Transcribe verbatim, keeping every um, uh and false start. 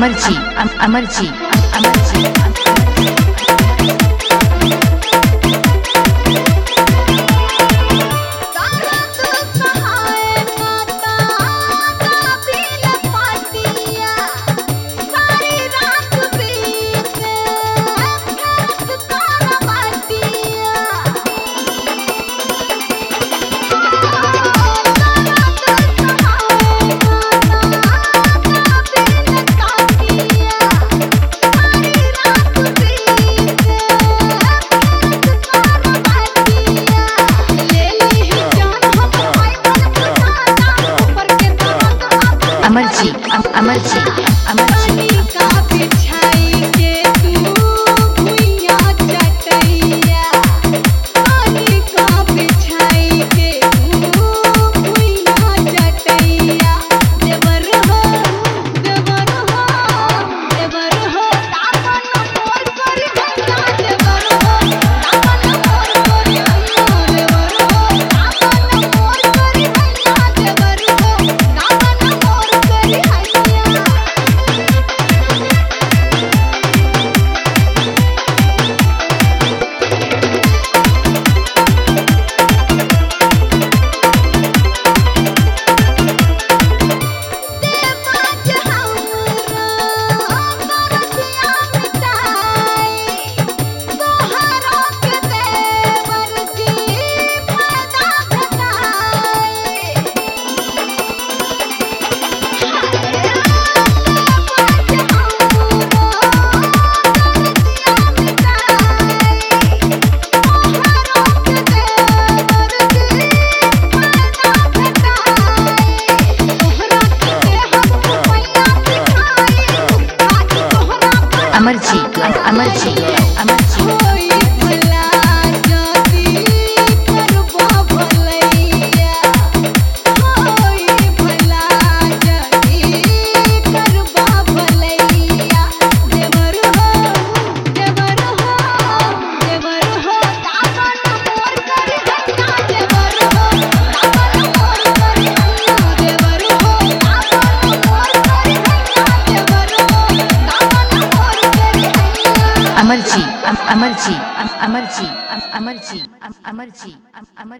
अमर जी अमर जी अमर जी अमर जी अमर जी अमर जी का बिछाई के तू भुइया चटैया पानी का बिछाई के तू भुइया चटैया देवर हो देवर हो देवर हो दामन मोर करी भैया देवर हो दामन मोर करी भैया देवर हो दामन मोर करी भैया देवर हो दामन मोर करी भैया अमर जी अमर जी अमर जी कोई भला जाती करबा भलैया कोई भला जाती करबा भलैया देवर हो देवर हो देवर हो दामन मोर करी भैया देवर हो दामन मोर करी भैया देवर हो दामन मोर करी भैया देवर हो दामन मोर करी भैया अमर जी अमर जी अमर जी अमर जी अमर जी अमर